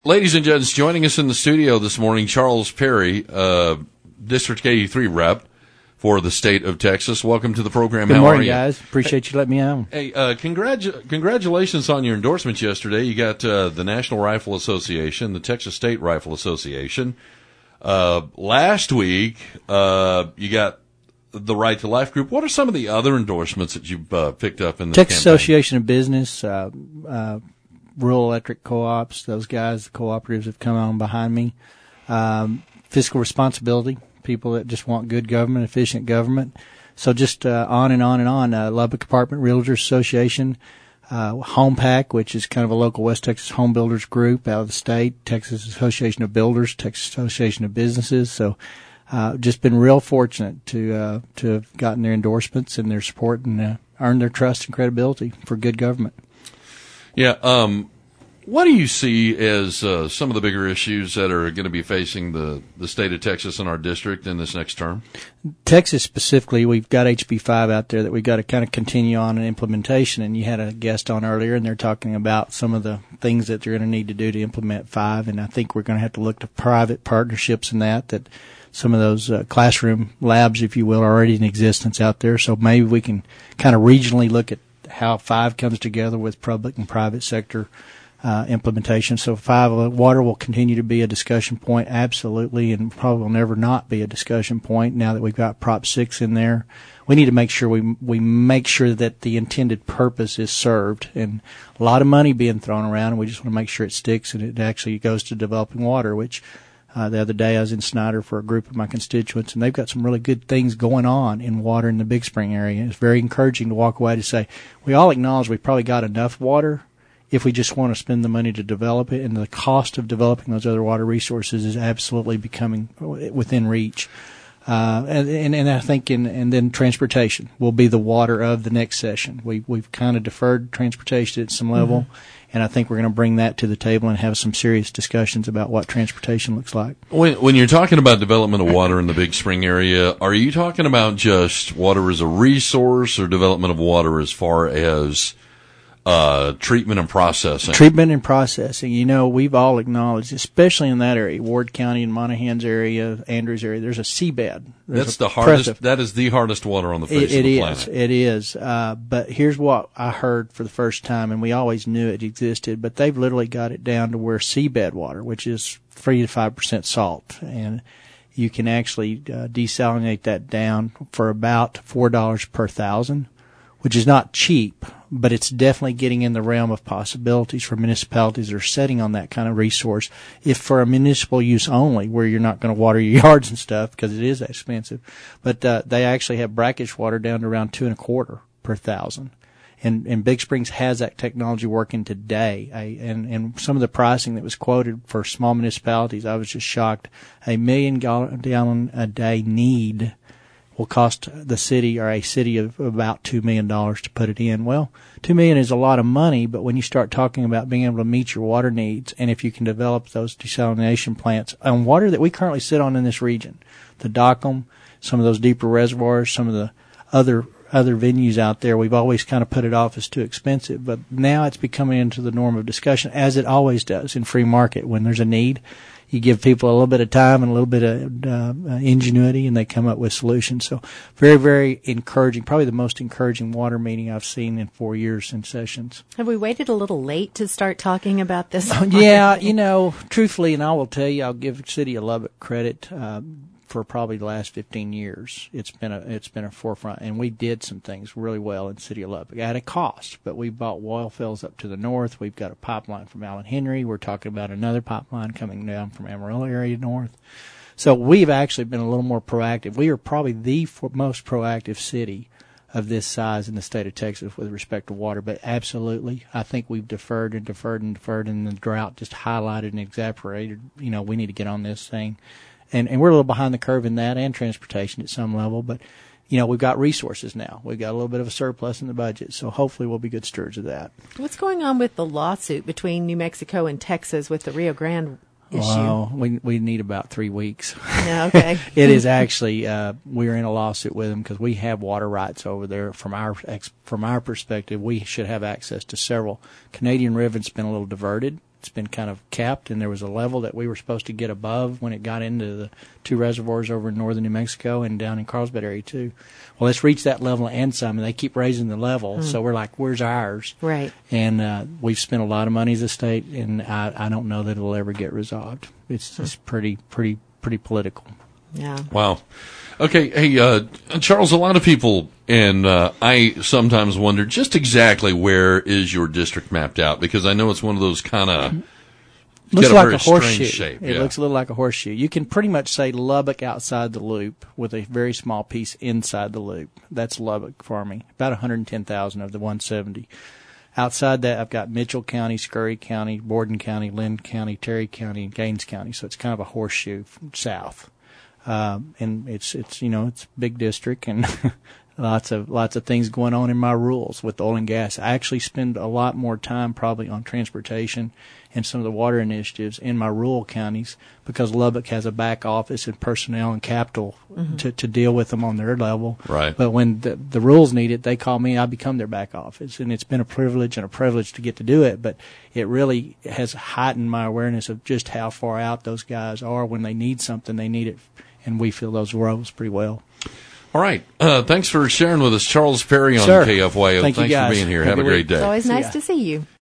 Ladies and gents, joining us in the studio this morning, Charles Perry, District 83 rep for the state of Texas. Welcome to the program. Good How morning, are you? guys. Appreciate you letting me on. Hey, congratulations on your endorsements yesterday. You got the National Rifle Association, the Texas State Rifle Association. Last week, you got the Right to Life group. What are some of the other endorsements that you've picked up in this Texas campaign? Association of Business, Rural Electric Co-ops, those guys, the cooperatives have come on behind me. Fiscal responsibility, people that just want good government, efficient government. So just on and on and on. Lubbock Apartment Realtors Association, Home Pack, which is kind of a local West Texas home builders group out of the state, Texas Association of Builders, Texas Association of Businesses. So just been real fortunate to have gotten their endorsements and their support and earned their trust and credibility for good government. Yeah. What do you see as some of the bigger issues that are going to be facing the state of Texas and our district in this next term? Texas specifically, we've got HB 5 out there that we've got to kind of continue on in implementation. And you had a guest on earlier, and they're talking about some of the things that they're going to need to do to implement 5. And I think we're going to have to look to private partnerships in that some of those classroom labs, if you will, are already in existence out there. So maybe we can kind of regionally look at how 5 comes together with public and private sector implementation. So 5, water will continue to be a discussion point, absolutely, and probably will never not be a discussion point now that we've got Prop 6 in there. We need to make sure we make sure that the intended purpose is served, and a lot of money being thrown around, and we just want to make sure it sticks and it actually goes to developing water, which the other day I was in Snyder for a group of my constituents, and they've got some really good things going on in water in the Big Spring area. It's very encouraging to walk away to say, we all acknowledge we've probably got enough water if we just want to spend the money to develop it, and the cost of developing those other water resources is absolutely becoming within reach. And I think, and then transportation will be the water of the next session. We've kind of deferred transportation at some level, and I think we're going to bring that to the table and have some serious discussions about what transportation looks like. When you're talking about development of water in the Big Spring area, are you talking about just water as a resource or development of water as far as treatment and processing? Treatment and processing. You know, we've all acknowledged, especially in that area, Ward County and Monahans area, Andrews area, there's a seabed. That's the hardest. That is the hardest water on the face of the planet. It is. But here's what I heard for the first time, and we always knew it existed, but they've literally got it down to where seabed water, which is 3 to 5% salt, and you can actually desalinate that down for about $4 per thousand, which is not cheap, but it's definitely getting in the realm of possibilities for municipalities that are setting on that kind of resource. If for a municipal use only, where you're not going to water your yards and stuff because it is expensive, but they actually have brackish water down to around 2.25 per thousand. And Big Springs has that technology working today. And some of the pricing that was quoted for small municipalities, I was just shocked. A 1 million gallon a day need will cost the city or a city of about $2 million to put it in. Well, $2 million is a lot of money, but when you start talking about being able to meet your water needs, and if you can develop those desalination plants on water that we currently sit on in this region, the Dockham, some of those deeper reservoirs, some of the other venues out there, we've always kind of put it off as too expensive, but now it's becoming into the norm of discussion, as it always does in free market. When there's a need, you give people a little bit of time and a little bit of ingenuity, and they come up with solutions. So very, very encouraging, probably the most encouraging water meeting I've seen in 4 years in sessions. Have we waited a little late to start talking about this? Yeah, you know, truthfully, and I will tell you, I'll give the city of Lubbock credit. For probably the last 15 years, it's been a forefront, and we did some things really well in the city of Lubbock at a cost. But we bought oil fields up to the north. We've got a pipeline from Allen Henry. We're talking about another pipeline coming down from Amarillo area north. So we've actually been a little more proactive. We are probably the most proactive city of this size in the state of Texas with respect to water. But absolutely, I think we've deferred, and the drought just highlighted and exacerbated. You know, we need to get on this thing. And we're a little behind the curve in that and transportation at some level, but, you know, we've got resources now. We've got a little bit of a surplus in the budget, so hopefully we'll be good stewards of that. What's going on with the lawsuit between New Mexico and Texas with the Rio Grande issue? Well, we need about 3 weeks. Yeah, okay. It is actually, we're in a lawsuit with them because we have water rights over there. From our perspective, we should have access to several. Canadian River's been a little diverted. it's been kind of capped, and there was a level that we were supposed to get above when it got into the 2 reservoirs over in northern New Mexico and down in Carlsbad area too. Well, it's reached that level and some, and they keep raising the level. So we're like, where's ours? Right. And we've spent a lot of money as a state, and I don't know that it'll ever get resolved. It's just pretty political. Yeah. Wow. Okay, hey, Charles, a lot of people, and I sometimes wonder just exactly where is your district mapped out, because I know it's one of those kind of looks like a horseshoe. Shape. It looks a little like a horseshoe. You can pretty much say Lubbock outside the loop with a very small piece inside the loop. That's Lubbock for me. About 110,000 of the 170. Outside that, I've got Mitchell County, Scurry County, Borden County, Lynn County, Terry County, and Gaines County. So it's kind of a horseshoe from south. And it's a big district and lots of things going on in my rules with oil and gas. I actually spend a lot more time probably on transportation and some of the water initiatives in my rural counties because Lubbock has a back office and personnel and capital to deal with them on their level. Right. But when the rules need it, they call me. I become their back office, and it's been a privilege to get to do it. But it really has heightened my awareness of just how far out those guys are. When they need something, they need it, and we fill those roles pretty well. All right. Thanks for sharing with us, Charles Perry on Sure. KFYO. Thanks for being here. Have a great day. It's always nice to see you.